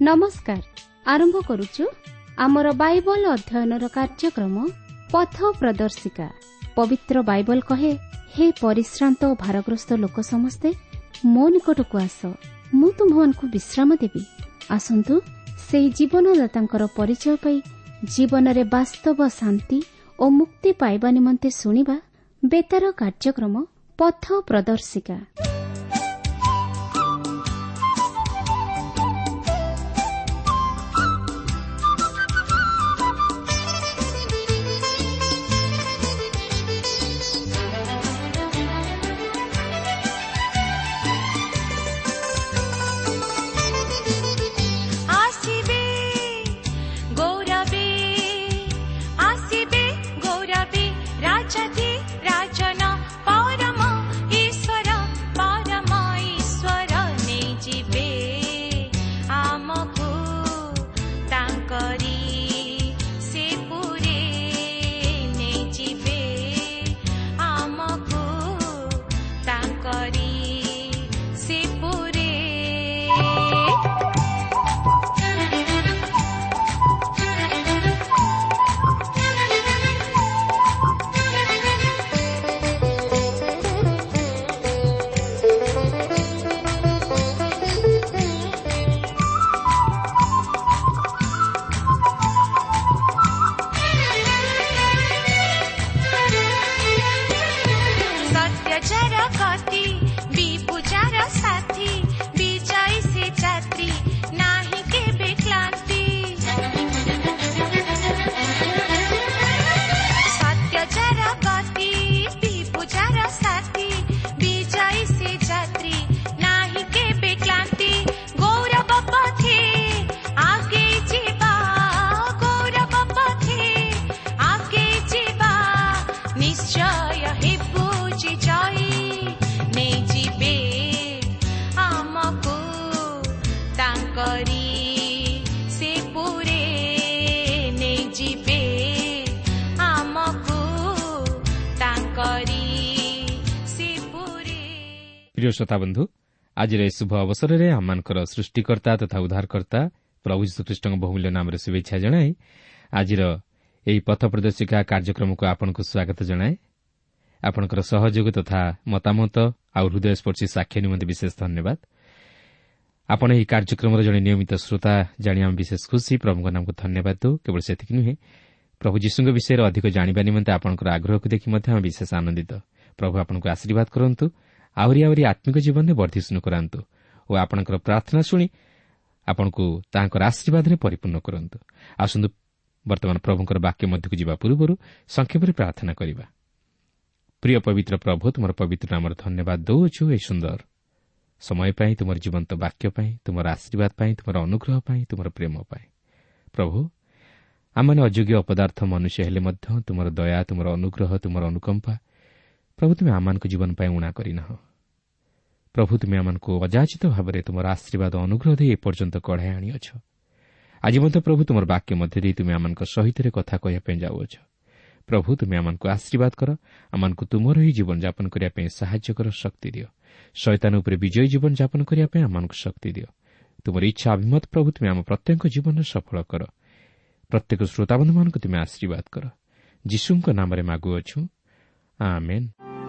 नमस्कार आरंभ करुचु आमर बाइबल अध्ययनर कार्यक्रम पथ प्रदर्शिका। पवित्र बाइबल कहे, हे परिश्रांत और भारग्रस्त लोक समस्ते मो निकट को आस, मु तुमको विश्राम देवी। आसंतु से जीवनदाता परिचय पाई जीवन रे वास्तव शांति और मुक्ति पाइबा निमंते सुनिबा बेतार कार्यक्रम पथ प्रदर्शिका। प्रिय श्रोता बंधु, आज शुभ अवसर में आमर सृष्टिकर्ता तथा उद्धारकर्ता प्रभु यीशुख्रीष्ट बहुमूल्य नाम शुभेच्छा जनाए आज पथ प्रदर्शिका कार्यक्रम को आपको स्वागत जनाए। आपणकर सहयोग तथा मतामत आ हृदयस्पर्शी साक्ष्य निमंते विशेष धन्यवाद। आपण यह कार्यक्रम जड़े नियमित श्रोता जाणी विशेष खुशी। प्रभु नाम को धन्यवाद दो। केवल से नुहे, प्रभु यीशु विषय अधिक जाना निमंते आपंकर आग्रह को देखि विशेष आनंदित। प्रभु आपको आशीर्वाद करंतु, आहरी आत्मिक जीवन में वर्धिष्णु करांतु और आपणकर प्रार्थना शुणी आपको तांकर आशीर्वाद में परिपूर्ण करंतु। आसंतु वर्तमान प्रभुंकर वाक्य मध्य को जीवा पूर्व संक्षेप में प्रार्थना करिबा। प्रिय पवित्र प्रभु, तुम पवित्र नाम धन्यवाद दौछु ए सुंदर समय पाई, तुम जीवंत वाक्य पाई, तुम आशीर्वाद पाई, तुम अनुग्रह पाई, तुम प्रेम पाई। प्रभु, आम अयोग्य अपदार्थ मनुष्य हेले मध्य तुम दया, तुम अनुग्रह, तुम अनुकंपा प्रभु तुम आम जीवन पाई उणा करना। प्रभु तुम्हें आमको अजाचित भाव में तुम आशीर्वाद अनुग्रह दे एपर्यंत कढ़ाई आनीछ। आज मत प्रभु तुम वाक्य मध्य तुम आम सहित कथा कहवाई जाऊछ। प्रभु तुम्हें आमको आशीर्वाद कर, आमको तुमर ही जीवन यापन करने साहाय्य कर, शक्ति दियो। शैतान उपर विजयी जीवन यापन करने आमको शक्ति दियो। तुम इच्छा अभिमत प्रभु तुम्हें आम प्रत्येक जीवन सफल कर। प्रत्येक श्रोताबंधु मान तुम्हें आशीर्वाद कर, यीशु नाम मागुअछु, आमेन।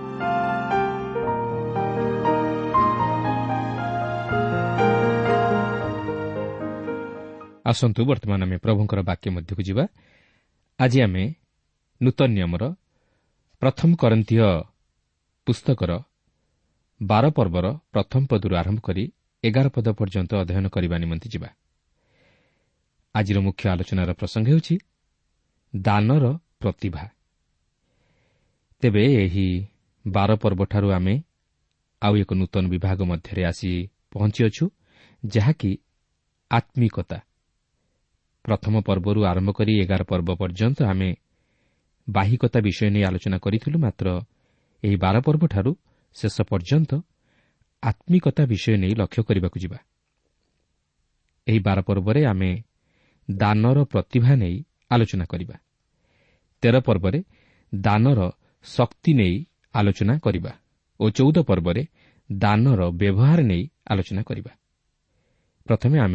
आसंतु वर्तमान आम प्रभुंकर वाक्य मध्य को जीवा। आज आम नूतन नियमर प्रथम कोरिन्थीय पुस्तकर 12 पर्वर प्रथम पदरू आरंभ करी 11 पद पर्यंत अध्ययन करने निमंते जीवा। आज मुख्य आलोचनार प्रसंग हेउछि दानर प्रतिभा। तेबे एही 12 पर्व ठारू आमे आउ एक नूतन विभाग मध्य आसी पहुंचीअछु, जहाँकि आत्मिकता। प्रथम पर्वरू आरंभ करी 11 पर्व पर्यंत आमे बाहिकता विषय नहीं आलोचना करिथिलु। मात्र एही 12 पर्व ठारू शेष पर्यंत आत्मिकता विषय नहीं लक्ष्य करबाकु जिबा। एही 12 पर्वरे आमे दानर प्रतिभा नहीं आलोचना करिबा। 13 पर्वरे दानर शक्ति नहीं आलोचना करिबा और 14 पर्वरे दानर व्यवहार नहीं आलोचना करिबा। प्रथमे आमे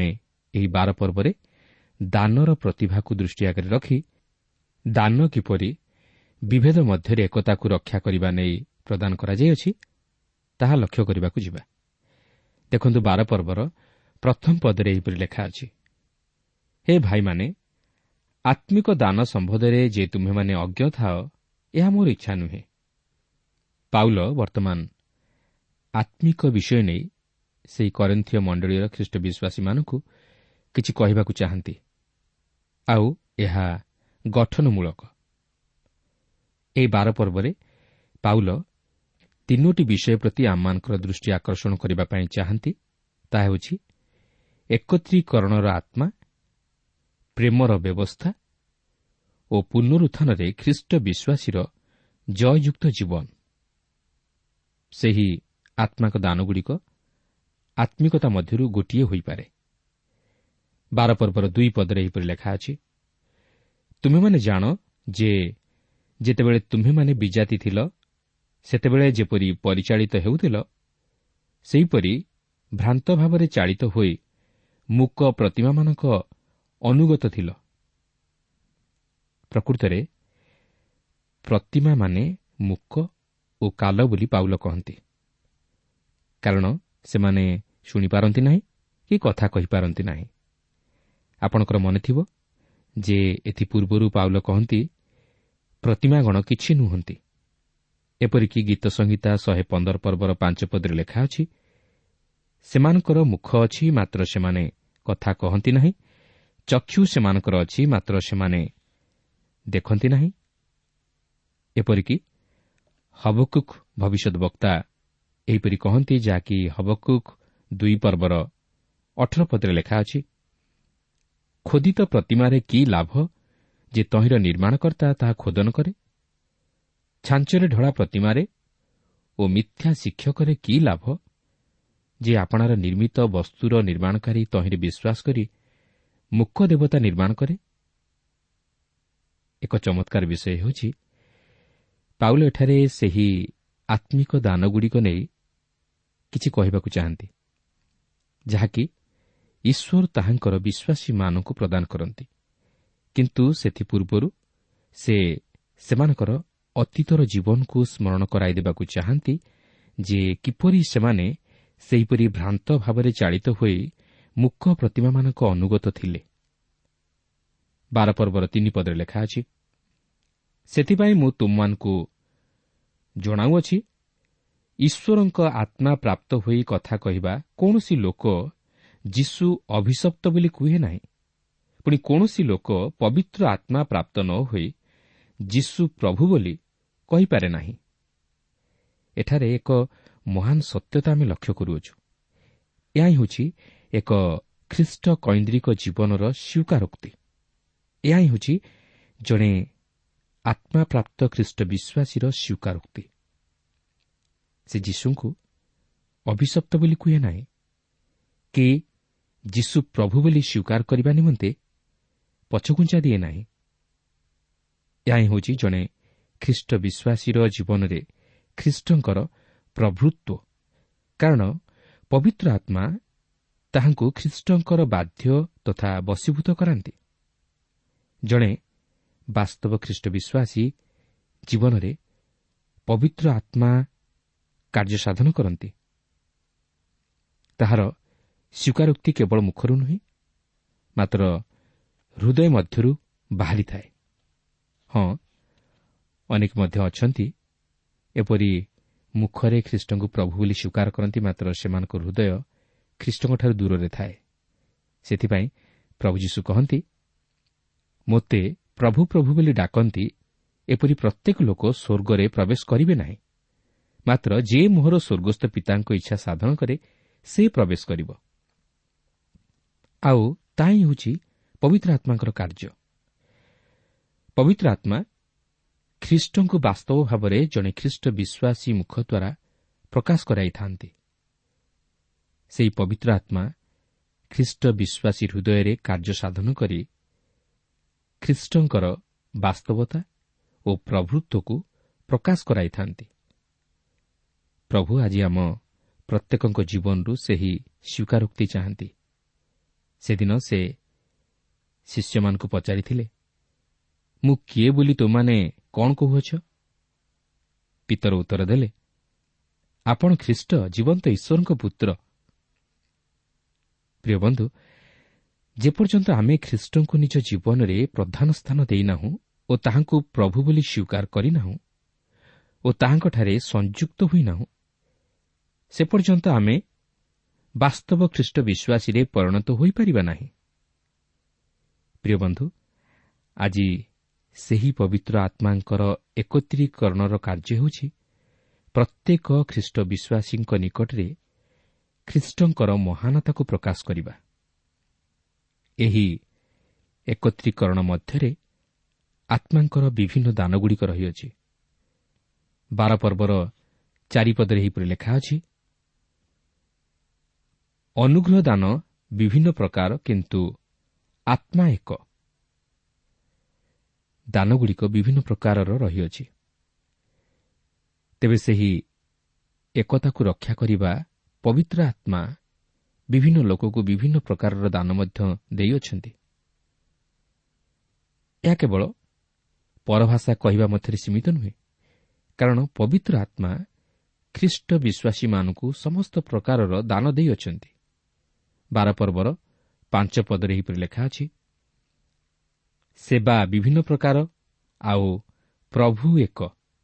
ଏହି 12 ପର୍ବରେ ଦାନର ପ୍ରତିଭାକୁ ଦୃଷ୍ଟି ଆଗରେ ରଖି ଦାନ କିପରି ବିଭେଦ ମଧ୍ୟରେ ଏକତାକୁ ରକ୍ଷା କରିବା ନେଇ ପ୍ରଦାନ କରାଯାଇଅଛି ତାହା ଲକ୍ଷ୍ୟ କରିବାକୁ ଯିବା। ଦେଖନ୍ତୁ 12 ପର୍ବର ପ୍ରଥମ ପଦରେ ଏହିପରି ଲେଖା ଅଛି, ହେ ଭାଇମାନେ, ଆତ୍ମିକ ଦାନ ସମ୍ବନ୍ଧରେ ଯେ ତୁମ୍ଭେମାନେ ଅଜ୍ଞ ଥାଅ, ଏହା ମୋର ଇଚ୍ଛା ନୁହେଁ। ପାଉଲ ବର୍ତ୍ତମାନ ଆତ୍ମିକ ବିଷୟ ନେଇ ସେହି କରିନ୍ଥୀୟ ମଣ୍ଡଳୀର ଖ୍ରୀଷ୍ଟ ବିଶ୍ୱାସୀମାନଙ୍କୁ କିଛି କହିବାକୁ ଚାହାନ୍ତି, ଆଉ ଏହା ଗଠନମୂଳକ। ଏହି 12 ପର୍ବରେ ପାଉଲ 3ଟି ବିଷୟ ପ୍ରତି ଆମମାନଙ୍କର ଦୃଷ୍ଟି ଆକର୍ଷଣ କରିବା ପାଇଁ ଚାହାନ୍ତି। ତାହା ହେଉଛି ଏକତ୍ରୀକରଣର ଆତ୍ମା, ପ୍ରେମର ବ୍ୟବସ୍ଥା ଓ ପୁନରୁତ୍ଥାନରେ ଖ୍ରୀଷ୍ଟ ବିଶ୍ୱାସୀର ଜୟଯୁକ୍ତ ଜୀବନ। ସେହି ଆତ୍ମାକ ଦାନଗୁଡ଼ିକ ଆତ୍ମିକତା ମଧ୍ୟରୁ ଗୋଟିଏ ହୋଇପାରେ। 12 ପର୍ବର 2 ପଦରେ ଏହିପରି ଲେଖା ଅଛି, ତୁମେମାନେ ଜାଣ ଯେ ଯେତେବେଳେ ତୁମ୍ଭେମାନେ ବିଜାତି ଥିଲ, ସେତେବେଳେ ଯେପରି ପରିଚାଳିତ ହେଉଥିଲ, ସେହିପରି ଭ୍ରାନ୍ତ ଭାବରେ ଚାଳିତ ହୋଇ ମୂକ ପ୍ରତିମାମାନଙ୍କ ଅନୁଗତ ଥିଲ। ପ୍ରକୃତରେ ପ୍ରତିମାମାନେ ମୂକ ଓ କାଲ ବୋଲି ପାଉଲ କହନ୍ତି, କାରଣ ସେମାନେ ଶୁଣିପାରନ୍ତି ନାହିଁ କି କଥା କହିପାରନ୍ତି ନାହିଁ। ଆପଣଙ୍କର ମନେଥିବ ଯେ ଏଥିପୂର୍ବରୁ ପାଉଲ କହନ୍ତି, ପ୍ରତିମାଗଣ କିଛି ନୁହନ୍ତି। ଏପରିକି ଗୀତ ସଂହିତା 115 ପର୍ବର 5 ପଦରେ ଲେଖା ଅଛି, ସେମାନଙ୍କର ମୁଖ ଅଛି, ମାତ୍ର ସେମାନେ କଥା କହନ୍ତି ନାହିଁ, ଚକ୍ଷୁ ସେମାନଙ୍କର ଅଛି, ମାତ୍ର ସେମାନେ ଦେଖନ୍ତି ନାହିଁ। ଏପରିକି ହବକୁକ୍ ଭବିଷ୍ୟତ ବକ୍ତା ଏହିପରି କହନ୍ତି, ଯାହାକି ହବକୁକ୍ 2 ପର୍ବର 18 ପଦରେ ଲେଖା ଅଛି, ଖୋଦିତ ପ୍ରତିମାରେ କି ଲାଭ ଯେ ତହିଁର ନିର୍ମାଣକର୍ତ୍ତା ତାହା ଖୋଦନ କରେ? ଛାଞ୍ଚରେ ଢଳା ପ୍ରତିମାରେ ଓ ମିଥ୍ୟା ଶିକ୍ଷକରେ କି ଲାଭ ଯେ ଆପଣାର ନିର୍ମିତ ବସ୍ତୁର ନିର୍ମାଣକାରୀ ତହିଁରେ ବିଶ୍ୱାସ କରି ମୁକ ଦେବତା ନିର୍ମାଣ କରେ? ଏକ ଚମତ୍କାର ବିଷୟ ହେଉଛି, ପାଉଲ ଏଠାରେ ସେହି ଆତ୍ମିକ ଦାନଗୁଡ଼ିକ ନେଇ କିଛି କହିବାକୁ ଚାହାନ୍ତି, ଯାହାକି ଈଶ୍ୱର ତାହାଙ୍କର ବିଶ୍ୱାସୀମାନଙ୍କୁ ପ୍ରଦାନ କରନ୍ତି। କିନ୍ତୁ ସେଥିପୂର୍ବରୁ ସେ ସେମାନଙ୍କର ଅତୀତର ଜୀବନକୁ ସ୍ମରଣ କରାଇଦେବାକୁ ଚାହାନ୍ତି ଯେ କିପରି ସେମାନେ ସେହିପରି ଭ୍ରାନ୍ତ ଭାବରେ ଚାଳିତ ହୋଇ ମୂକ ପ୍ରତିମାମାନଙ୍କ ଅନୁଗତ ଥିଲେ। 12 ପର୍ବର 3 ପଦରେ ଲେଖା ଅଛି, ସେଥିପାଇଁ ମୁଁ ତୁମମାନଙ୍କୁ ଜଣାଉଅଛି, ଈଶ୍ୱରଙ୍କ ଆତ୍ମା ପ୍ରାପ୍ତ ହୋଇ କଥା କହିବା କୌଣସି ଲୋକ ଯୀଶୁ ଅଭିଶପ୍ତ ବୋଲି କୁହେ ନାହିଁ, ପୁଣି କୌଣସି ଲୋକ ପବିତ୍ର ଆତ୍ମା ପ୍ରାପ୍ତ ନ ହୋଇ ଯୀଶୁ ପ୍ରଭୁ ବୋଲି କହିପାରେ ନାହିଁ। ଏଠାରେ ଏକ ମହାନ୍ ସତ୍ୟତା ଆମେ ଲକ୍ଷ୍ୟ କରୁଅଛୁ। ଏହା ହିଁ ହେଉଛି ଏକ ଖ୍ରୀଷ୍ଟ କୈନ୍ଦ୍ରିକ ଜୀବନର ସ୍ୱୀକାରୋକ୍ତି। ଏହା ହିଁ ହେଉଛି ଜଣେ ଆତ୍ମାପ୍ରାପ୍ତ ଖ୍ରୀଷ୍ଟ ବିଶ୍ୱାସୀର ସ୍ୱୀକାରୋକ୍ତି। ସେ ଯୀଶୁଙ୍କୁ ଅଭିଶପ୍ତ ବୋଲି କୁହେ ନାହିଁ କି ଯୀଶୁ ପ୍ରଭୁ ବୋଲି ସ୍ୱୀକାର କରିବା ନିମନ୍ତେ ପଛଘୁଞ୍ଚା ଦିଏ ନାହିଁ। ଏହା ହିଁ ହେଉଛି ଜଣେ ଖ୍ରୀଷ୍ଟ ବିଶ୍ୱାସୀର ଜୀବନରେ ଖ୍ରୀଷ୍ଟଙ୍କର ପ୍ରଭୃତ୍ୱ, କାରଣ ପବିତ୍ର ଆତ୍ମା ତାହାଙ୍କୁ ଖ୍ରୀଷ୍ଟଙ୍କର ବାଧ୍ୟ ତଥା ବଶୀଭୂତ କରାନ୍ତି। ଜଣେ ବାସ୍ତବ ଖ୍ରୀଷ୍ଟ ବିଶ୍ୱାସୀ ଜୀବନରେ ପବିତ୍ର ଆତ୍ମା କାର୍ଯ୍ୟ ସାଧନ କରନ୍ତି। ତାହାର ସ୍ୱୀକାରୋକ୍ତି କେବଳ ମୁଖରୁ ନୁହେଁ, ମାତ୍ର ହୃଦୟ ମଧ୍ୟରୁ ବାହାରିଥାଏ। ହଁ, ଅନେକ ମଧ୍ୟ ଅଛନ୍ତି ଏପରି ମୁଖରେ ଖ୍ରୀଷ୍ଟଙ୍କୁ ପ୍ରଭୁ ବୋଲି ସ୍ୱୀକାର କରନ୍ତି, ମାତ୍ର ସେମାନଙ୍କ ହୃଦୟ ଖ୍ରୀଷ୍ଟଙ୍କଠାରୁ ଦୂରରେ ଥାଏ। ସେଥିପାଇଁ ପ୍ରଭୁ ଯୀଶୁ କହନ୍ତି, ମୋତେ ପ୍ରଭୁ ପ୍ରଭୁ ବୋଲି ଡାକନ୍ତି ଏପରି ପ୍ରତ୍ୟେକ ଲୋକ ସ୍ୱର୍ଗରେ ପ୍ରବେଶ କରିବେ ନାହିଁ, ମାତ୍ର ଯେ ମୋହର ସ୍ୱର୍ଗସ୍ଥ ପିତାଙ୍କ ଇଚ୍ଛା ସାଧନ କରେ ସେ ପ୍ରବେଶ କରିବ। ଆଉ ତାହା ହିଁ ହେଉଛି ପବିତ୍ର ଆତ୍ମାଙ୍କର କାର୍ଯ୍ୟ। ପବିତ୍ର ଆତ୍ମା ଖ୍ରୀଷ୍ଟଙ୍କୁ ବାସ୍ତବ ଭାବରେ ଜଣେ ଖ୍ରୀଷ୍ଟ ବିଶ୍ୱାସୀ ମୁଖ ଦ୍ୱାରା ପ୍ରକାଶ କରାଇଥାନ୍ତି। ସେହି ପବିତ୍ର ଆତ୍ମା ଖ୍ରୀଷ୍ଟ ବିଶ୍ୱାସୀ ହୃଦୟରେ କାର୍ଯ୍ୟ ସାଧନ କରି ଖ୍ରୀଷ୍ଟଙ୍କର ବାସ୍ତବତା ଓ ପ୍ରଭୃତ୍ୱକୁ ପ୍ରକାଶ କରାଇଥାନ୍ତି। ପ୍ରଭୁ ଆଜି ଆମ ପ୍ରତ୍ୟେକଙ୍କ ଜୀବନରୁ ସେହି ସ୍ୱୀକାରୋକ୍ତି ଚାହାନ୍ତି। ସେଦିନ ସେ ଶିଷ୍ୟମାନଙ୍କୁ ପଚାରିଥିଲେ, ମୁଁ କିଏ ବୋଲି ତୁମମାନେ କ'ଣ କହୁଅଛ? ପିତର ଉତ୍ତର ଦେଲେ, ଆପଣ ଖ୍ରୀଷ୍ଟ, ଜୀବନ୍ତ ଈଶ୍ୱରଙ୍କ ପୁତ୍ର। ପ୍ରିୟ ବନ୍ଧୁ, ଯେପର୍ଯ୍ୟନ୍ତ ଆମେ ଖ୍ରୀଷ୍ଟଙ୍କୁ ନିଜ ଜୀବନରେ ପ୍ରଧାନ ସ୍ଥାନ ଦେଇନାହୁଁ ଓ ତାହାଙ୍କୁ ପ୍ରଭୁ ବୋଲି ସ୍ୱୀକାର କରିନାହୁଁ ଓ ତାହାଙ୍କଠାରେ ସଂଯୁକ୍ତ ହୋଇନାହୁଁ, ସେ ପର୍ଯ୍ୟନ୍ତ ଆମେ ବାସ୍ତବ ଖ୍ରୀଷ୍ଟ ବିଶ୍ୱାସୀରେ ପରିଣତ ହୋଇପାରିବା ନାହିଁ। ପ୍ରିୟ ବନ୍ଧୁ, ଆଜି ସେହି ପବିତ୍ର ଆତ୍ମାଙ୍କର ଏକତ୍ରୀକରଣର କାର୍ଯ୍ୟ ହେଉଛି ପ୍ରତ୍ୟେକ ଖ୍ରୀଷ୍ଟ ବିଶ୍ୱାସୀଙ୍କ ନିକଟରେ ଖ୍ରୀଷ୍ଟଙ୍କର ମହାନତାକୁ ପ୍ରକାଶ କରିବା। ଏହି ଏକତ୍ରୀକରଣ ମଧ୍ୟରେ ଆତ୍ମାଙ୍କର ବିଭିନ୍ନ ଦାନଗୁଡ଼ିକ ରହିଅଛି। 12 ପର୍ବର 4 ପଦରେ ଏହିପରି ଲେଖା ଅଛି, ଅନୁଗ୍ରହ ଦାନ ବିଭିନ୍ନ ପ୍ରକାର, କିନ୍ତୁ ଆତ୍ମା ଏକ। ଦାନଗୁଡ଼ିକ ବିଭିନ୍ନ ପ୍ରକାରର ରହିଅଛି। ତେବେ ସେହି ଏକତାକୁ ରକ୍ଷା କରିବା ପବିତ୍ର ଆତ୍ମା ବିଭିନ୍ନ ଲୋକକୁ ବିଭିନ୍ନ ପ୍ରକାରର ଦାନ ମଧ୍ୟ ଦେଇଅଛନ୍ତି। ଏହା କେବଳ ପରଭାଷା କହିବା ମଧ୍ୟରେ ସୀମିତ ନୁହେଁ, କାରଣ ପବିତ୍ର ଆତ୍ମା ଖ୍ରୀଷ୍ଟ ବିଶ୍ୱାସୀମାନଙ୍କୁ ସମସ୍ତ ପ୍ରକାରର ଦାନ ଦେଇଅଛନ୍ତି। 12 ପର୍ବର 5 ପଦରେ ଏହିପରି ଲେଖା ଅଛି, ସେବା ବିଭିନ୍ନ ପ୍ରକାର, ଆଉ ପ୍ରଭୁ ଏକ।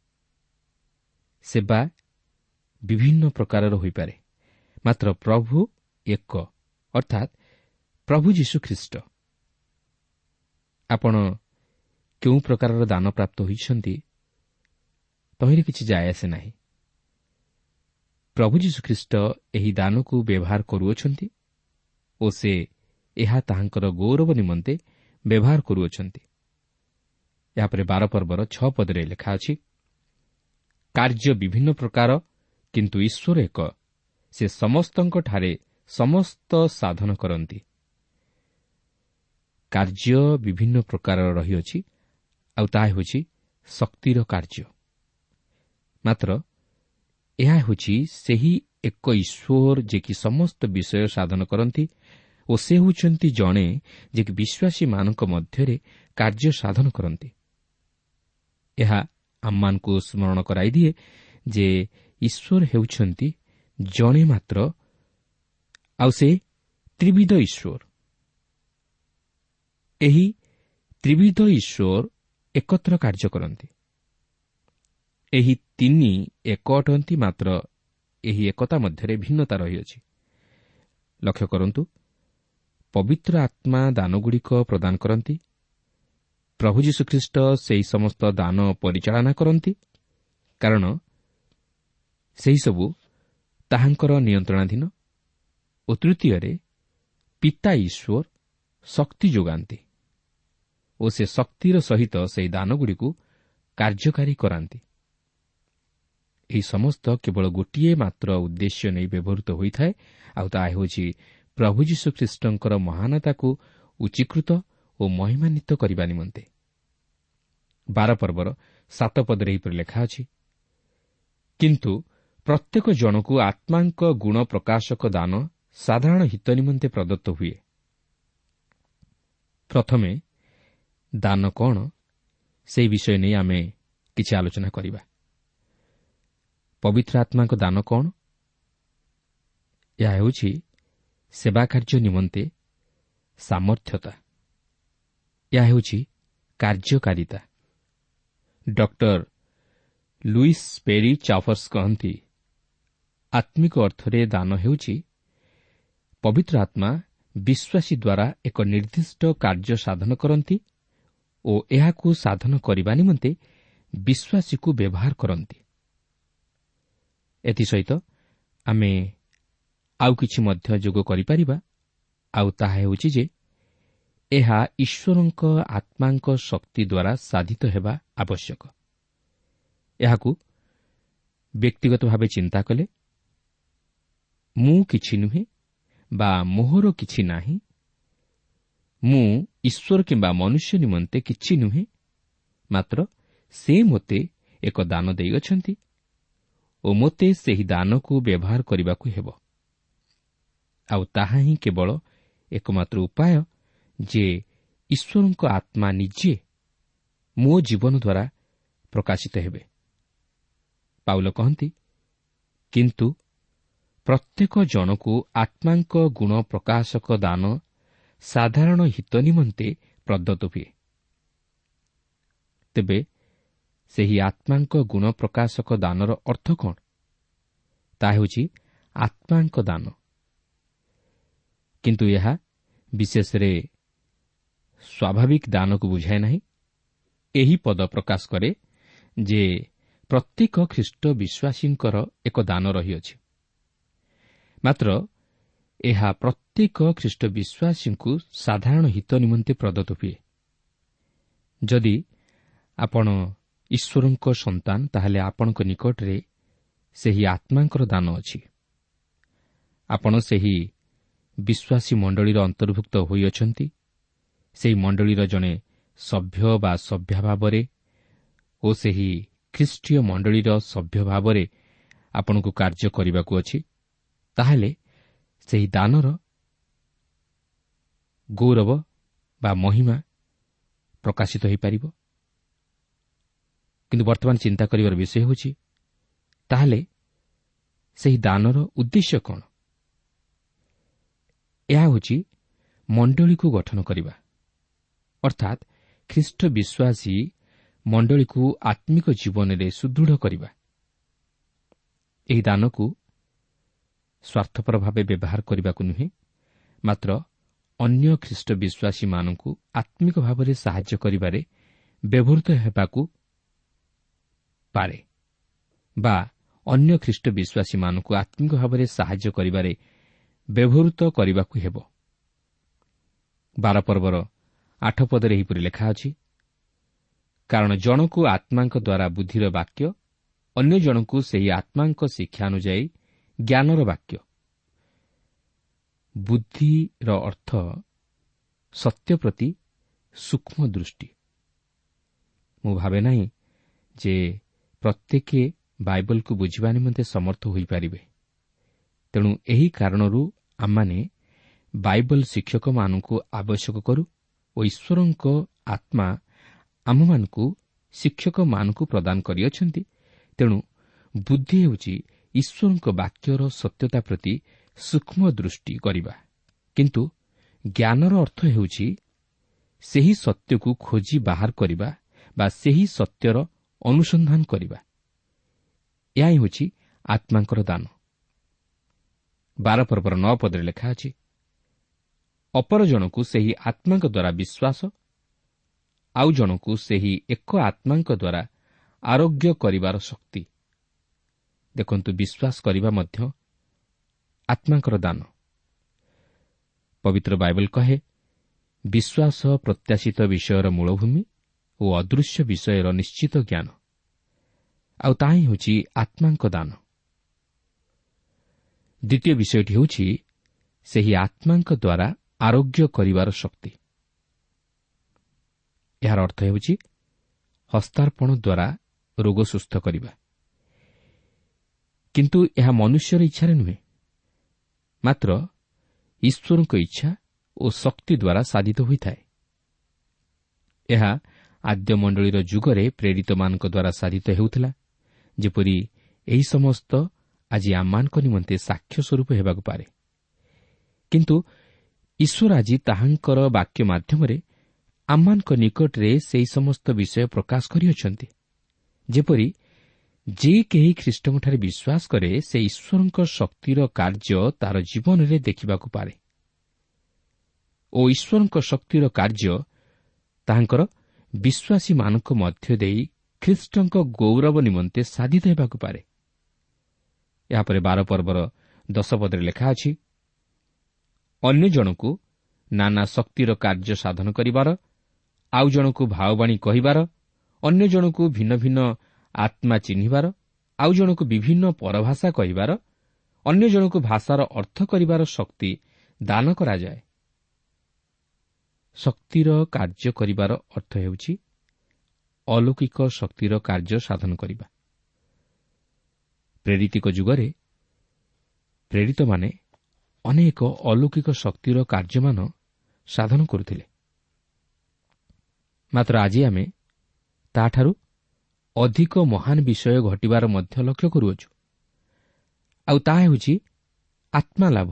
ସେବା ବିଭିନ୍ନ ପ୍ରକାରର ହୋଇପାରେ, ମାତ୍ର ପ୍ରଭୁ ଏକ, ଅର୍ଥାତ୍ ପ୍ରଭୁ ଯୀଶୁଖ୍ରୀଷ୍ଟ। ଆପଣ କେଉଁ ପ୍ରକାରର ଦାନ ପ୍ରାପ୍ତ ହୋଇଛନ୍ତି, ତହିଁରେ କିଛି ଯାଏ ଆସେ ନାହିଁ। ପ୍ରଭୁ ଯୀଶୁଖ୍ରୀଷ୍ଟ ଏହି ଦାନକୁ ବ୍ୟବହାର କରୁଅଛନ୍ତି ଓ ସେ ଏହା ତାହାଙ୍କର ଗୌରବ ନିମନ୍ତେ ବ୍ୟବହାର କରୁଅଛନ୍ତି। ଏହାପରେ 12 ପର୍ବର 6 ପଦରେ ଲେଖା ଅଛି, କାର୍ଯ୍ୟ ବିଭିନ୍ନ ପ୍ରକାର, କିନ୍ତୁ ଈଶ୍ୱର ଏକ। ସେ ସମସ୍ତଙ୍କଠାରେ ସମସ୍ତ ସାଧନ କରନ୍ତି। କାର୍ଯ୍ୟ ବିଭିନ୍ନ ପ୍ରକାରର ରହିଅଛି, ଆଉ ତାହା ହେଉଛି ଶକ୍ତିର କାର୍ଯ୍ୟ। ମାତ୍ର ଏହା ହେଉଛି ସେହି ଏକ ଈଶ୍ୱର ଯେ କି ସମସ୍ତ ବିଷୟ ସାଧନ କରନ୍ତି ଓ ସେ ହେଉଛନ୍ତି ଜଣେ ଯେ କି ବିଶ୍ୱାସୀମାନଙ୍କ ମଧ୍ୟରେ କାର୍ଯ୍ୟ ସାଧନ କରନ୍ତି। ଏହା ଆମମାନଙ୍କୁ ସ୍ମରଣ କରାଇଦିଏ ଯେ ଈଶ୍ୱର ହେଉଛନ୍ତି ଜଣେ ମାତ୍ର, ଆଉ ସେ ତ୍ରିବିଧ ଈଶ୍ୱର। ଏହି ତ୍ରିବିଧ ଈଶ୍ୱର ଏକତ୍ର କାର୍ଯ୍ୟ କରନ୍ତି। ଏହି ତିନି ଏକ ଅଟନ୍ତି, ମାତ୍ର ଏହି ଏକତା ମଧ୍ୟରେ ଭିନ୍ନତା ରହିଅଛି। ଲକ୍ଷ୍ୟ କରନ୍ତୁ, ପବିତ୍ର ଆତ୍ମା ଦାନଗୁଡ଼ିକ ପ୍ରଦାନ କରନ୍ତି। ପ୍ରଭୁ ଯୀଶୁଖ୍ରୀଷ୍ଟ ସେହି ସମସ୍ତ ଦାନ ପରିଚାଳନା କରନ୍ତି, କାରଣ ସେହିସବୁ ତାହାଙ୍କର ନିୟନ୍ତ୍ରଣାଧୀନ। ଓ ତୃତୀୟରେ, ପିତା ଈଶ୍ୱର ଶକ୍ତି ଯୋଗାନ୍ତି ଓ ସେ ଶକ୍ତିର ସହିତ ସେହି ଦାନଗୁଡ଼ିକୁ କାର୍ଯ୍ୟକାରୀ କରାନ୍ତି। ଏହି ସମସ୍ତ କେବଳ ଗୋଟିଏ ମାତ୍ର ଉଦ୍ଦେଶ୍ୟ ନେଇ ବ୍ୟବହୃତ ହୋଇଥାଏ, ଆଉ ତାହା ହେଉଛି ପ୍ରଭୁ ଯୀଶୁଖ୍ରୀଷ୍ଟଙ୍କର ମହାନତାକୁ ଉଚ୍ଚୀକୃତ ଓ ମହିମାନ୍ୱିତ କରିବା ନିମନ୍ତେ। 12 ପର୍ବର 7 ପଦରେ ଏହିପରି ଲେଖା ଅଛି, କିନ୍ତୁ ପ୍ରତ୍ୟେକ ଜଣକୁ ଆତ୍ମାଙ୍କ ଗୁଣ ପ୍ରକାଶକ ଦାନ ସାଧାରଣ ହିତ ନିମନ୍ତେ ପ୍ରଦତ୍ତ ହୁଏ। ପ୍ରଥମେ ଦାନ କ'ଣ, ସେହି ବିଷୟ ନେଇ ଆମେ କିଛି ଆଲୋଚନା କରିବା। ପବିତ୍ର ଆତ୍ମାଙ୍କ ଦାନ କ'ଣ? ଏହା ହେଉଛି ସେବା କାର୍ଯ୍ୟ ନିମନ୍ତେ ସାମର୍ଥ୍ୟତା। ଏହା ହେଉଛି କାର୍ଯ୍ୟକାରିତା। ଡକ୍ଟର ଲୁଇସ୍ ପେରି ଚାଫର୍ସ କହନ୍ତି, ଆତ୍ମିକ ଅର୍ଥରେ ଦାନ ହେଉଛି ପବିତ୍ର ଆତ୍ମା ବିଶ୍ୱାସୀ ଦ୍ୱାରା ଏକ ନିର୍ଦ୍ଦିଷ୍ଟ କାର୍ଯ୍ୟ ସାଧନ କରନ୍ତି ଓ ଏହାକୁ ସାଧନ କରିବା ନିମନ୍ତେ ବିଶ୍ୱାସୀକୁ ବ୍ୟବହାର କରନ୍ତି। ଏଥିସହିତ ଆମେ ଆଉ କିଛି ମଧ୍ୟ ଯୋଗ କରିପାରିବା, ଆଉ ତାହା ହେଉଛି ଯେ ଏହା ଈଶ୍ୱରଙ୍କ ଆତ୍ମାଙ୍କ ଶକ୍ତି ଦ୍ୱାରା ସାଧିତ ହେବା ଆବଶ୍ୟକ। ଏହାକୁ ବ୍ୟକ୍ତିଗତ ଭାବେ ଚିନ୍ତା କଲେ, ମୁଁ କିଛି ନୁହେଁ ବା ମୋହର କିଛି ନାହିଁ, ମୁଁ ଈଶ୍ୱର କିମ୍ବା ମନୁଷ୍ୟ ନିମନ୍ତେ କିଛି ନୁହେଁ, ମାତ୍ର ସେ ମୋତେ ଏକ ଦାନ ଦେଇଅଛନ୍ତି ଓ ମୋତେ ସେହି ଦାନକୁ ବ୍ୟବହାର କରିବାକୁ ହେବ। ଆଉ ତାହା ହିଁ କେବଳ ଏକମାତ୍ର ଉପାୟ ଯେ ଈଶ୍ୱରଙ୍କ ଆତ୍ମା ନିଜେ ମୋ ଜୀବନ ଦ୍ୱାରା ପ୍ରକାଶିତ ହେବେ। ପାଉଲ କହନ୍ତି, କିନ୍ତୁ ପ୍ରତ୍ୟେକ ଜଣକୁ ଆତ୍ମାଙ୍କ ଗୁଣ ପ୍ରକାଶକ ଦାନ ସାଧାରଣ ହିତ ନିମନ୍ତେ ପ୍ରଦତ୍ତ ହୁଏ। ତେବେ ସେହି ଆତ୍ମାଙ୍କ ଗୁଣ ପ୍ରକାଶକ ଦାନର ଅର୍ଥ କ'ଣ? ତାହା ହେଉଛି ଆତ୍ମାଙ୍କ ଦାନ। କିନ୍ତୁ ଏହା ବିଶେଷରେ ସ୍ୱାଭାବିକ ଦାନକୁ ବୁଝାଏ ନାହିଁ। ଏହି ପଦ ପ୍ରକାଶ କରେ ଯେ ପ୍ରତ୍ୟେକ ଖ୍ରୀଷ୍ଟ ବିଶ୍ୱାସୀଙ୍କର ଏକ ଦାନ ରହିଅଛି। ମାତ୍ର ଏହା ପ୍ରତ୍ୟେକ ଖ୍ରୀଷ୍ଟ ବିଶ୍ୱାସୀଙ୍କୁ ସାଧାରଣ ହିତ ନିମନ୍ତେ ପ୍ରଦତ୍ତ ହୁଏ। ଯଦି ଆପଣ ଈଶ୍ୱରଙ୍କ ସନ୍ତାନ, ତାହେଲେ ଆପଣଙ୍କ ନିକଟରେ ସେହି ଆତ୍ମାଙ୍କର ଦାନ ଅଛି। ଆପଣ ସେହି ବିଶ୍ୱାସୀ ମଣ୍ଡଳୀର ଅନ୍ତର୍ଭୁକ୍ତ ହୋଇଅଛନ୍ତି। ସେହି ମଣ୍ଡଳୀର ଜଣେ ସଭ୍ୟ ବା ସଭ୍ୟା ଭାବରେ ଓ ସେହି ଖ୍ରୀଷ୍ଟୀୟ ମଣ୍ଡଳୀର ସଭ୍ୟ ଭାବରେ ଆପଣଙ୍କୁ କାର୍ଯ୍ୟ କରିବାକୁ ଅଛି। ତାହେଲେ ସେହି ଦାନର ଗୌରବ ବା ମହିମା ପ୍ରକାଶିତ ହୋଇପାରିବ। କିନ୍ତୁ ବର୍ତ୍ତମାନ ଚିନ୍ତା କରିବାର ବିଷୟ ହେଉଛି, ତାହେଲେ ସେହି ଦାନର ଉଦ୍ଦେଶ୍ୟ କ'ଣ? ଏହା ହେଉଛି ମଣ୍ଡଳୀକୁ ଗଠନ କରିବା, ଅର୍ଥାତ୍ ଖ୍ରୀଷ୍ଟ ବିଶ୍ୱାସୀ ମଣ୍ଡଳୀକୁ ଆତ୍ମିକ ଜୀବନରେ ସୁଦୃଢ଼ କରିବା। ଏହି ଦାନକୁ ସ୍ୱାର୍ଥପର ଭାବେ ବ୍ୟବହାର କରିବାକୁ ନୁହେଁ, ମାତ୍ର ଅନ୍ୟ ଖ୍ରୀଷ୍ଟ ବିଶ୍ୱାସୀମାନଙ୍କୁ ଆତ୍ମିକ ଭାବରେ ସାହାଯ୍ୟ କରିବାରେ ବ୍ୟବହୃତ ହେବାକୁ ପାରେ ବା ଅନ୍ୟ ଖ୍ରୀଷ୍ଟ ବିଶ୍ୱାସୀମାନଙ୍କୁ ଆତ୍ମିକ ଭାବରେ ସାହାଯ୍ୟ କରିବାରେ ବ୍ୟବହୃତ କରିବାକୁ ହେବ। 12 ପର୍ବର 8 ପଦରେ ଏହିପରି ଲେଖା ଅଛି, କାରଣ ଜଣକୁ ଆତ୍ମାଙ୍କ ଦ୍ୱାରା ବୁଦ୍ଧିର ବାକ୍ୟ, ଅନ୍ୟ ଜଣକୁ ସେହି ଆତ୍ମାଙ୍କ ଶିକ୍ଷା ଅନୁଯାୟୀ ଜ୍ଞାନର ବାକ୍ୟ। ବୁଦ୍ଧିର ଅର୍ଥ ସତ୍ୟ ପ୍ରତି ସୂକ୍ଷ୍ମ ଦୃଷ୍ଟି। ମୁଁ ଭାବେ ନାହିଁ ଯେ ପ୍ରତ୍ୟେକ ବାଇବଲକୁ ବୁଝିବା ନିମନ୍ତେ ସମର୍ଥ ହୋଇପାରିବେ। ତେଣୁ ଏହି କାରଣରୁ ଆମମାନେ ବାଇବଲ ଶିକ୍ଷକମାନଙ୍କୁ ଆବଶ୍ୟକ କରୁ ଓ ଈଶ୍ୱରଙ୍କ ଆତ୍ମା ଆମମାନଙ୍କୁ ଶିକ୍ଷକମାନଙ୍କୁ ପ୍ରଦାନ କରିଅଛନ୍ତି। ତେଣୁ ବୁଦ୍ଧି ହେଉଛି ଈଶ୍ୱରଙ୍କ ବାକ୍ୟର ସତ୍ୟତା ପ୍ରତି ସୂକ୍ଷ୍ମ ଦୃଷ୍ଟି କରିବା। କିନ୍ତୁ ଜ୍ଞାନର ଅର୍ଥ ହେଉଛି ସେହି ସତ୍ୟକୁ ଖୋଜି ବାହାର କରିବା ବା ସେହି ସତ୍ୟର ଅନୁସନ୍ଧାନ କରିବା। ଏହା ହିଁ ହେଉଛି ଆତ୍ମାଙ୍କର ଦାନ। 12 ପର୍ବର 9 ପଦରେ ଲେଖା ଅଛି, ଅପର ଜଣକୁ ସେହି ଆତ୍ମାଙ୍କ ଦ୍ୱାରା ବିଶ୍ୱାସ, ଆଉ ଜଣକୁ ସେହି ଏକ ଆତ୍ମାଙ୍କ ଦ୍ୱାରା ଆରୋଗ୍ୟ କରିବାର ଶକ୍ତି। ଦେଖନ୍ତୁ, ବିଶ୍ୱାସ କରିବା ମଧ୍ୟ ଆତ୍ମାଙ୍କର ଦାନ। ପବିତ୍ର ବାଇବଲ କହେ, ବିଶ୍ୱାସ ପ୍ରତ୍ୟାଶିତ ବିଷୟର ମୂଳଭୂମି ଓ ଅଦୃଶ୍ୟ ବିଷୟର ନିଶ୍ଚିତ ଜ୍ଞାନ। ଆଉ ତାହା ହିଁ ହେଉଛି ଆତ୍ମାଙ୍କ ଦାନ। ଦ୍ୱିତୀୟ ବିଷୟଟି ହେଉଛି ସେହି ଆତ୍ମାଙ୍କ ଦ୍ୱାରା ଆରୋଗ୍ୟ କରିବାର ଶକ୍ତି। ଏହାର ଅର୍ଥ ହେଉଛି ହସ୍ତାର୍ପଣ ଦ୍ୱାରା ରୋଗ ସୁସ୍ଥ କରିବା। କିନ୍ତୁ ଏହା ମନୁଷ୍ୟର ଇଚ୍ଛାରେ ନୁହେଁ, ମାତ୍ର ଈଶ୍ୱରଙ୍କ ଇଚ୍ଛା ଓ ଶକ୍ତି ଦ୍ୱାରା ସାଧିତ ହୋଇଥାଏ। ଏହା ଆଦ୍ୟ ମଣ୍ଡଳୀର ଯୁଗରେ ପ୍ରେରିତମାନଙ୍କ ଦ୍ୱାରା ସାଧିତ ହେଉଥିଲା, ଯେପରି ଏହି ସମସ୍ତ ଆଜି ଆମମାନଙ୍କ ନିମନ୍ତେ ସାକ୍ଷ୍ୟ ସ୍ୱରୂପ ହେବାକୁ ପାରେ। କିନ୍ତୁ ଈଶ୍ୱର ଆଜି ତାହାଙ୍କର ବାକ୍ୟ ମାଧ୍ୟମରେ ଆମମାନଙ୍କ ନିକଟରେ ସେହି ସମସ୍ତ ବିଷୟ ପ୍ରକାଶ କରିଅଛନ୍ତି, ଯେପରି ଯେ କେହି ଖ୍ରୀଷ୍ଟଙ୍କଠାରେ ବିଶ୍ୱାସ କରେ, ସେ ଈଶ୍ୱରଙ୍କ ଶକ୍ତିର କାର୍ଯ୍ୟ ତାର ଜୀବନରେ ଦେଖିବାକୁ ପାରେ ଓ ଈଶ୍ୱରଙ୍କ ଶକ୍ତିର କାର୍ଯ୍ୟ ତାହାଙ୍କର ବିଶ୍ୱାସୀମାନଙ୍କ ମଧ୍ୟ ଦେଇ ଖ୍ରୀଷ୍ଟଙ୍କ ଗୌରବ ନିମନ୍ତେ ସାଧିତ ହେବାକୁ ପାରେ। ଏହାପରେ 12 ପର୍ବର 10 ପଦରେ ଲେଖା ଅଛି, ଅନ୍ୟ ଜଣକୁ ନାନା ଶକ୍ତିର କାର୍ଯ୍ୟ ସାଧନ କରିବାର, ଆଉ ଜଣକୁ ଭାବବାଣୀ କହିବାର, ଅନ୍ୟ ଜଣକୁ ଭିନ୍ନ ଭିନ୍ନ ଆତ୍ମା ଚିହ୍ନିବାର, ଆଉ ଜଣକୁ ବିଭିନ୍ନ ପରଭାଷା କହିବାର, ଅନ୍ୟ ଜଣକୁ ଭାଷାର ଅର୍ଥ କରିବାର ଶକ୍ତି ଦାନ କରାଯାଏ। ଶକ୍ତିର କାର୍ଯ୍ୟ କରିବାର ଅର୍ଥ ହେଉଛି ଅଲୌକିକ ଶକ୍ତିର କାର୍ଯ୍ୟ ସାଧନ କରିବା। ପ୍ରେରିତିକ ଯୁଗରେ ପ୍ରେରିତମାନେ ଅନେକ ଅଲୌକିକ ଶକ୍ତିର କାର୍ଯ୍ୟମାନ ସାଧନ କରୁଥିଲେ। ମାତ୍ର ଆଜି ଆମେ ତାଠାରୁ ଅଧିକ ମହାନ ବିଷୟ ଘଟିବାର ମଧ୍ୟ ଲକ୍ଷ୍ୟ କରୁଅଛୁ। ଆଉ ତାହା ହେଉଛି ଆତ୍ମା ଲାଭ।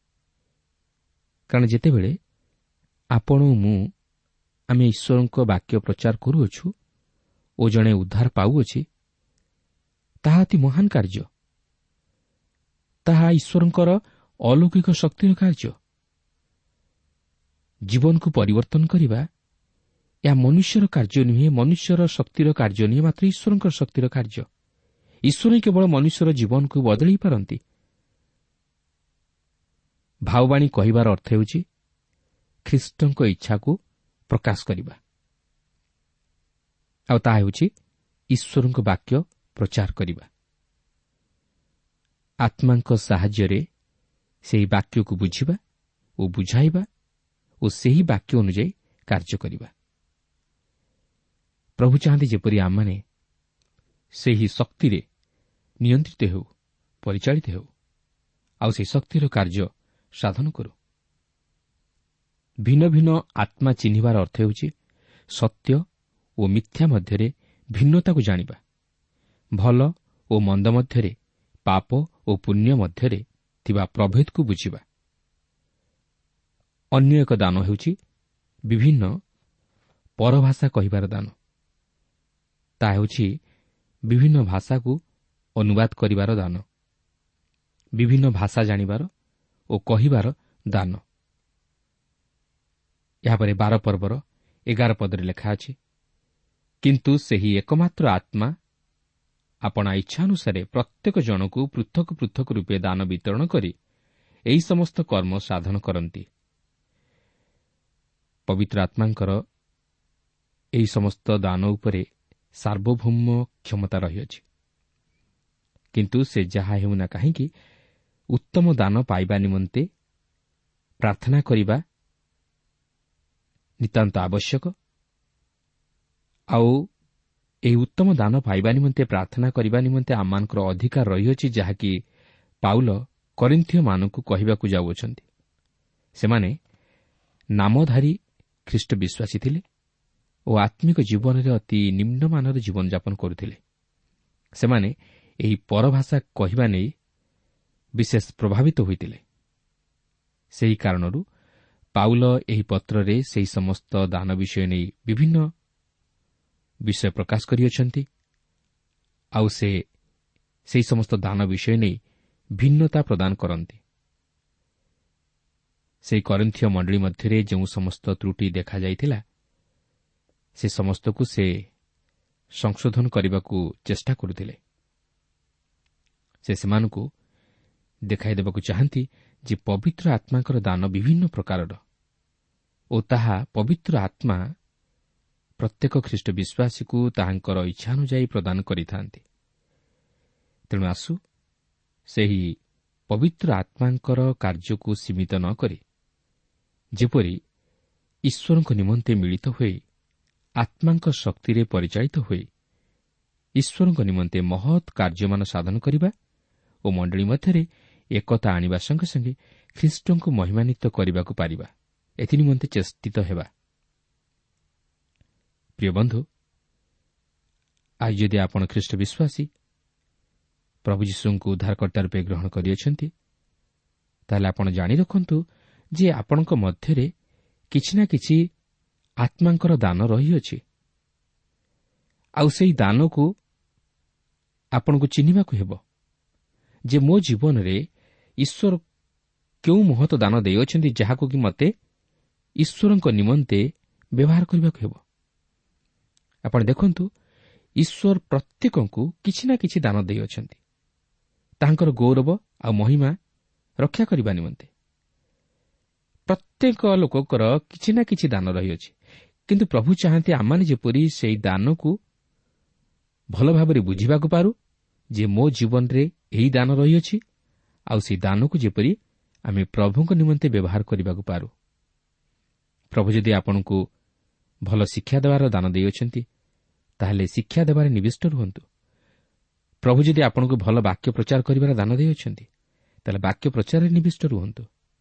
କାରଣ ଯେତେବେଳେ ଆପଣ ଓ ମୁଁ ଆମେ ଈଶ୍ୱରଙ୍କ ବାକ୍ୟ ପ୍ରଚାର କରୁଅଛୁ ଓ ଜଣେ ଉଦ୍ଧାର ପାଉଅଛି, ତାହା ଅତି ମହାନ କାର୍ଯ୍ୟ। ତାହା ଈଶ୍ୱରଙ୍କର ଅଲୌକିକ ଶକ୍ତିର କାର୍ଯ୍ୟ। ଜୀବନକୁ ପରିବର୍ତ୍ତନ କରିବା ଏହା ମନୁଷ୍ୟର କାର୍ଯ୍ୟ ନୁହେଁ, ମନୁଷ୍ୟର ଶକ୍ତିର କାର୍ଯ୍ୟ ନୁହେଁ, ମାତ୍ର ଈଶ୍ୱରଙ୍କର ଶକ୍ତିର କାର୍ଯ୍ୟ। ଈଶ୍ୱର ହିଁ କେବଳ ମନୁଷ୍ୟର ଜୀବନକୁ ବଦଳାଇ ପାରନ୍ତି। ଭାବବାଣୀ କହିବାର ଅର୍ଥ ହେଉଛି ଖ୍ରୀଷ୍ଟଙ୍କ ଇଚ୍ଛାକୁ ପ୍ରକାଶ କରିବା, ଆଉ ତାହା ହେଉଛି ଈଶ୍ୱରଙ୍କ ବାକ୍ୟ ପ୍ରଚାର କରିବା। ଆତ୍ମାଙ୍କ ସାହାଯ୍ୟରେ ସେହି ବାକ୍ୟକୁ ବୁଝିବା ଓ ବୁଝାଇବା ଓ ସେହି ବାକ୍ୟ ଅନୁଯାୟୀ କାର୍ଯ୍ୟ କରିବା। ପ୍ରଭୁ ଚାହାନ୍ତି ଯେପରି ଆମମାନେ ସେହି ଶକ୍ତିରେ ନିୟନ୍ତ୍ରିତ ହେଉ, ପରିଚାଳିତ ହେଉ, ଆଉ ସେହି ଶକ୍ତିର କାର୍ଯ୍ୟ ସାଧନ କରୁ। ଭିନ୍ନ ଭିନ୍ନ ଆତ୍ମା ଚିହ୍ନିବାର ଅର୍ଥ ହେଉଛି ସତ୍ୟ ଓ ମିଥ୍ୟା ମଧ୍ୟରେ ଭିନ୍ନତାକୁ ଜାଣିବା, ଭଲ ଓ ମନ୍ଦ ମଧ୍ୟରେ, ପାପ ଓ ପୁଣ୍ୟ ମଧ୍ୟରେ ଥିବା ପ୍ରଭେଦକୁ ବୁଝିବା। ଅନ୍ୟ ଏକ ଦାନ ହେଉଛି ବିଭିନ୍ନ ପରଭାଷା କହିବାର ଦାନ। ତାହା ହେଉଛି ବିଭିନ୍ନ ଭାଷାକୁ ଅନୁବାଦ କରିବାର ଦାନ, ବିଭିନ୍ନ ଭାଷା ଜାଣିବାର ଓ କହିବାର ଦାନ। ଏହାପରେ 12 ପର୍ବର 11 ପଦରେ ଲେଖା ଅଛି, କିନ୍ତୁ ସେହି ଏକମାତ୍ର ଆତ୍ମା ଆପଣା ଇଚ୍ଛାନୁସାରେ ପ୍ରତ୍ୟେକ ଜଣକୁ ପୃଥକ ପୃଥକ ରୂପେ ଦାନ ବିତରଣ କରି ଏହି ସମସ୍ତ କର୍ମ ସାଧନ କରନ୍ତି। ପବିତ୍ର ଆତ୍ମାଙ୍କର ଏହି ସମସ୍ତ ଦାନ ଉପରେ ସାର୍ବଭୌମ କ୍ଷମତା ରହିଅଛି। କିନ୍ତୁ ସେ ଯାହା ହେଉନା କାହିଁକି ଉତ୍ତମ ଦାନ ପାଇବା ନିମନ୍ତେ ପ୍ରାର୍ଥନା କରିବା ନିତାନ୍ତ ଆବଶ୍ୟକ। ଆଉ ଏହି ଉତ୍ତମ ଦାନ ପାଇବା ନିମନ୍ତେ ପ୍ରାର୍ଥନା କରିବା ନିମନ୍ତେ ଆମମାନଙ୍କର ଅଧିକାର ରହିଅଛି, ଯାହାକି ପାଉଲ କରିନ୍ଥିୟମାନଙ୍କୁ କହିବାକୁ ଯାଉଅଛନ୍ତି। ସେମାନେ ନାମଧାରୀ ଖ୍ରୀଷ୍ଟ ବିଶ୍ୱାସୀ ଥିଲେ ଓ ଆତ୍ମିକ ଜୀବନରେ ଅତି ନିମ୍ନମାନର ଜୀବନଯାପନ କରୁଥିଲେ। ସେମାନେ ଏହି ପରଭାଷା କହିବା ନେଇ ବିଶେଷ ପ୍ରଭାବିତ ହୋଇଥିଲେ। ସେହି କାରଣରୁ ପାଉଲ ଏହି ପତ୍ରରେ ସେହି ସମସ୍ତ ଦାନ ବିଷୟ ନେଇ ବିଭିନ୍ନ ବିଷୟ ପ୍ରକାଶ କରିଅଛନ୍ତି, ଆଉ ସେ ସେହି ସମସ୍ତ ଦାନ ବିଷୟ ନେଇ ଭିନ୍ନତା ପ୍ରଦାନ କରନ୍ତି। ସେହି କରିନ୍ଥିୟ ମଣ୍ଡଳୀ ମଧ୍ୟରେ ଯେଉଁ ସମସ୍ତ ତ୍ରୁଟି ଦେଖାଯାଇଥିଲା, ସେ ସମସ୍ତକୁ ସେ ସଂଶୋଧନ କରିବାକୁ ଚେଷ୍ଟା କରୁଥିଲେ। ସେ ସେମାନଙ୍କୁ ଦେଖାଇଦେବାକୁ ଚାହାନ୍ତି ଯେ ପବିତ୍ର ଆତ୍ମାଙ୍କର ଦାନ ବିଭିନ୍ନ ପ୍ରକାରର ଓ ତାହା ପବିତ୍ର ଆତ୍ମା ପ୍ରତ୍ୟେକ ଖ୍ରୀଷ୍ଟ ବିଶ୍ୱାସୀକୁ ତାହାଙ୍କର ଇଚ୍ଛାନୁଯାୟୀ ପ୍ରଦାନ କରିଥାନ୍ତି। ତେଣୁ ଆସୁ ସେହି ପବିତ୍ର ଆତ୍ମାଙ୍କର କାର୍ଯ୍ୟକୁ ସୀମିତ ନ କରି ଯେପରି ଈଶ୍ୱରଙ୍କ ନିମନ୍ତେ ମିଳିତ ହୋଇ ଆତ୍ମାଙ୍କ ଶକ୍ତିରେ ପରିଚାଳିତ ହୋଇ ଈଶ୍ୱରଙ୍କ ନିମନ୍ତେ ମହତ୍ କାର୍ଯ୍ୟମାନ ସାଧନ କରିବା ଓ ମଣ୍ଡଳୀ ମଧ୍ୟରେ ଏକତା ଆଣିବା ସଙ୍ଗେ ସଙ୍ଗେ ଖ୍ରୀଷ୍ଟଙ୍କୁ ମହିମାନ୍ୱିତ କରିବାକୁ ପାରିବା, ଏଥିନିମନ୍ତେ ଚେଷ୍ଟିତ ହେବା। ପ୍ରିୟ ବନ୍ଧୁ, ଆଜି ଯଦି ଆପଣ ଖ୍ରୀଷ୍ଟ ବିଶ୍ୱାସୀ ପ୍ରଭୁ ଯୀଶୁଙ୍କୁ ଉଦ୍ଧାରକର୍ତ୍ତା ରୂପେ ଗ୍ରହଣ କରିଅଛନ୍ତି, ତାହେଲେ ଆପଣ ଜାଣି ରଖନ୍ତୁ ଯେ ଆପଣଙ୍କ ମଧ୍ୟରେ କିଛି ନା କିଛି ଆତ୍ମାଙ୍କର ଦାନ ରହିଅଛି। ଆଉ ସେହି ଦାନକୁ ଆପଣଙ୍କୁ ଚିହ୍ନିବାକୁ ହେବ ଯେ ମୋ ଜୀବନରେ ଈଶ୍ୱର କେଉଁ ମହତ୍ ଦାନ ଦେଇଅଛନ୍ତି, ଯାହାକୁ କି ମୋତେ ଈଶ୍ୱରଙ୍କ ନିମନ୍ତେ ବ୍ୟବହାର କରିବାକୁ ହେବ। ଆପଣ ଦେଖନ୍ତୁ, ଈଶ୍ୱର ପ୍ରତ୍ୟେକଙ୍କୁ କିଛି ନା କିଛି ଦାନ ଦେଇଅଛନ୍ତି ତାହାଙ୍କର ଗୌରବ ଆଉ ମହିମା ରକ୍ଷା କରିବା ନିମନ୍ତେ। ପ୍ରତ୍ୟେକ ଲୋକଙ୍କର କିଛି ନା କିଛି ଦାନ ରହିଅଛି, କିନ୍ତୁ ପ୍ରଭୁ ଚାହାନ୍ତି ଆମମାନେ ଯେପରି ସେହି ଦାନକୁ ଭଲ ଭାବରେ ବୁଝିବାକୁ ପାରୁ ଯେ ମୋ ଜୀବନରେ ଏହି ଦାନ ରହିଅଛି, ଆଉ ସେହି ଦାନକୁ ଯେପରି ଆମେ ପ୍ରଭୁଙ୍କ ନିମନ୍ତେ ବ୍ୟବହାର କରିବାକୁ ପାରୁ। ପ୍ରଭୁ ଯଦି ଆପଣଙ୍କୁ ଭଲ ଶିକ୍ଷା ଦେବାର ଦାନ ଦେଇଅଛନ୍ତି, ତାହେଲେ ଶିକ୍ଷା ଦେବାରେ ନିବିଷ୍ଟ ରୁହନ୍ତୁ। ପ୍ରଭୁ ଯଦି ଆପଣଙ୍କୁ ଭଲ ବାକ୍ୟ ପ୍ରଚାର କରିବାର ଦାନ ଦେଇଅଛନ୍ତି, ତାହେଲେ ବାକ୍ୟ ପ୍ରଚାରରେ ନିବିଷ୍ଟ ରୁହନ୍ତୁ।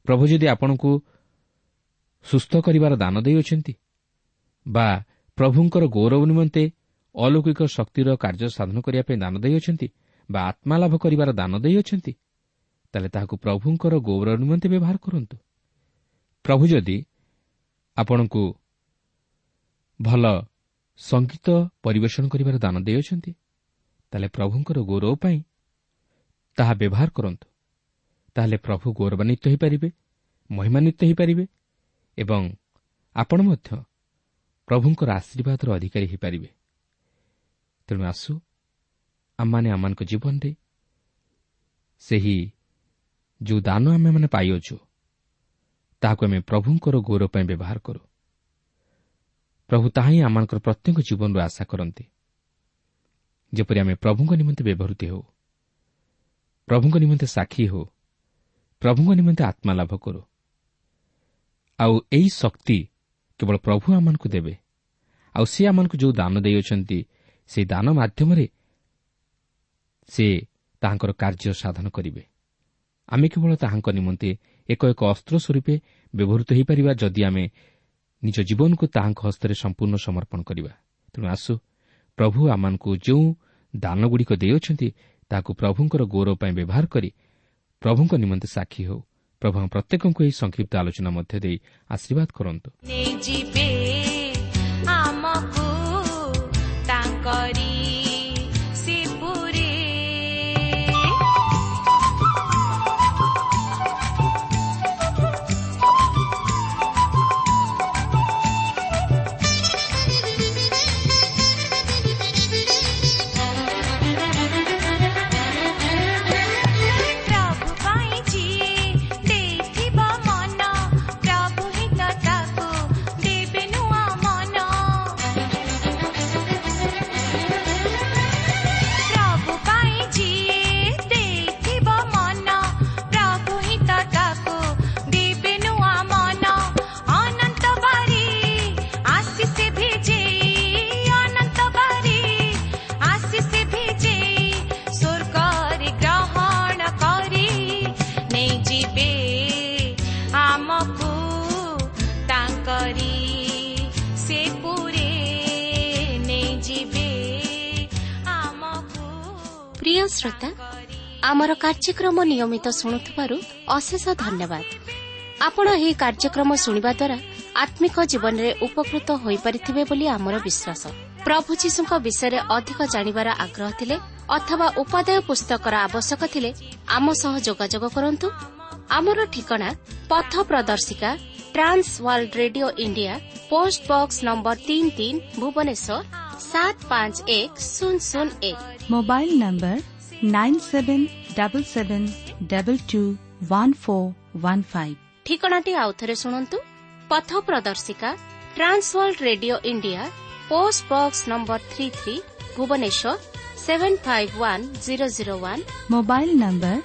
ପ୍ରଭୁ ଯଦି ଆପଣଙ୍କୁ ସୁସ୍ଥ କରିବାର ଦାନ ଦେଇଅଛନ୍ତି ବା ପ୍ରଭୁଙ୍କର ଗୌରବ ନିମନ୍ତେ ଅଲୌକିକ ଶକ୍ତିର କାର୍ଯ୍ୟ ସାଧନ କରିବା ପାଇଁ ଦାନ ଦେଇଅଛନ୍ତି ବା ଆତ୍ମା ଲାଭ କରିବାର ଦାନ ଦେଇଅଛନ୍ତି, ତାହେଲେ ତାହାକୁ ପ୍ରଭୁଙ୍କର ଗୌରବ ନିମନ୍ତେ ବ୍ୟବହାର କରନ୍ତୁ। ପ୍ରଭୁ ଯଦି ଆପଣଙ୍କୁ ଭଲ ସଙ୍ଗୀତ ପରିବେଷଣ କରିବାର ଦାନ ଦେଇଅଛନ୍ତି, ତାହେଲେ ପ୍ରଭୁଙ୍କର ଗୌରବ ପାଇଁ ତାହା ବ୍ୟବହାର କରନ୍ତୁ। ତାହେଲେ ପ୍ରଭୁ ଗୌରବାନ୍ୱିତ ହୋଇପାରିବେ, ମହିମାନ୍ୱିତ ହୋଇପାରିବେ ଏବଂ ଆପଣ ମଧ୍ୟ ପ୍ରଭୁଙ୍କର ଆଶୀର୍ବାଦର ଅଧିକାରୀ ହୋଇପାରିବେ। ତେଣୁ ଆସୁ ଆମମାନେ ଆମମାନଙ୍କ ଜୀବନରେ ସେହି ଯେଉଁ ଦାନ ଆମେମାନେ ପାଇଅଛୁ ତାହାକୁ ଆମେ ପ୍ରଭୁଙ୍କର ଗୌରବ ପାଇଁ ବ୍ୟବହାର କରୁ। ପ୍ରଭୁ ତାହା ହିଁ ଆମମାନଙ୍କର ପ୍ରତ୍ୟେକ ଜୀବନରୁ ଆଶା କରନ୍ତି, ଯେପରି ଆମେ ପ୍ରଭୁଙ୍କ ନିମନ୍ତେ ବ୍ୟବହୃତ ହେଉ, ପ୍ରଭୁଙ୍କ ନିମନ୍ତେ ସାକ୍ଷୀ ହେଉ, ପ୍ରଭୁଙ୍କ ନିମନ୍ତେ ଆତ୍ମା ଲାଭ କରୁ। ଆଉ ଏହି ଶକ୍ତି କେବଳ ପ୍ରଭୁ ଆମମାନଙ୍କୁ ଦେବେ। ଆଉ ସେ ଆମମାନଙ୍କୁ ଯେଉଁ ଦାନ ଦେଇଅଛନ୍ତି ସେହି ଦାନ ମାଧ୍ୟମରେ ସେ ତାହାଙ୍କର କାର୍ଯ୍ୟ ସାଧନ କରିବେ। ଆମେ କେବଳ ତାହାଙ୍କ ନିମନ୍ତେ ଏକ ଏକ ଅସ୍ତ୍ର ସ୍ୱରୂପେ ବ୍ୟବହୃତ ହୋଇପାରିବା ଯଦି ଆମେ ନିଜ ଜୀବନକୁ ତାହାଙ୍କ ହସ୍ତରେ ସମ୍ପୂର୍ଣ୍ଣ ସମର୍ପଣ କରିବା। ତେଣୁ ଆସୁ ପ୍ରଭୁ ଆମମାନଙ୍କୁ ଯେଉଁ ଦାନଗୁଡ଼ିକ ଦେଇଅଛନ୍ତି ତାହାକୁ ପ୍ରଭୁଙ୍କର ଗୌରବ ପାଇଁ ବ୍ୟବହାର କରି ପ୍ରଭୁଙ୍କ ନିମନ୍ତେ ସାକ୍ଷୀ ହେଉ। ପ୍ରଭୁ ପ୍ରତ୍ୟେକଙ୍କୁ ଏହି ସଂକ୍ଷିପ୍ତ ଆଲୋଚନା ମଧ୍ୟ ଦେଇ ଆଶୀର୍ବାଦ କରନ୍ତୁ। প্রিয় শ্রোতা, আমার কার্যক্রম নিয়মিত শুণুথিবারু অশেষ ধন্যবাদ। আপন এই কার্যক্রম শুনিবা দ্বারা আত্মিক জীবନରେ উপকৃত ହୋଇପାରିଥିବେ ବୋଲି ଆମର ବିଶ୍ୱାସ। ପ୍ରଭୁ ଯୀଶୁଙ୍କ ବିଷୟରେ ଅଧିକ ଜାଣିବାର ଆଗ୍ରହ ଥିଲେ ଅଥବା ଉପାଦେୟ ପୁସ୍ତକର ଆବଶ୍ୟକ ଥିଲେ ଆମ ସହ ଯୋଗାଯୋଗ କରନ୍ତୁ। ଆମର ଠିକଣା ପଥ ପ୍ରଦର୍ଶିକା trans world radio India, post box number 33, Bhubaneswar 751001। Mobile number 9777221415। ଠିକଣାଟି ଆଉଥରେ ଶୁଣନ୍ତୁ। ପଥ ପ୍ରଦର୍ଶିକା trans world radio India, post box number 33, Bhubaneswar 751001। Mobile number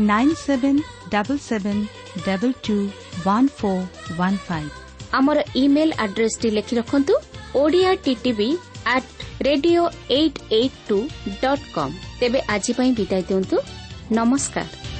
9777221415। ଆମର ଇମେଲ ଆଡ୍ରେସଟି ଲେଖି ରଖନ୍ତୁ ODIATTV@radio882.com। ତେବେ ଆଜି ପାଇଁ ବିଦାୟ ଦିଅନ୍ତୁ। ନମସ୍କାର।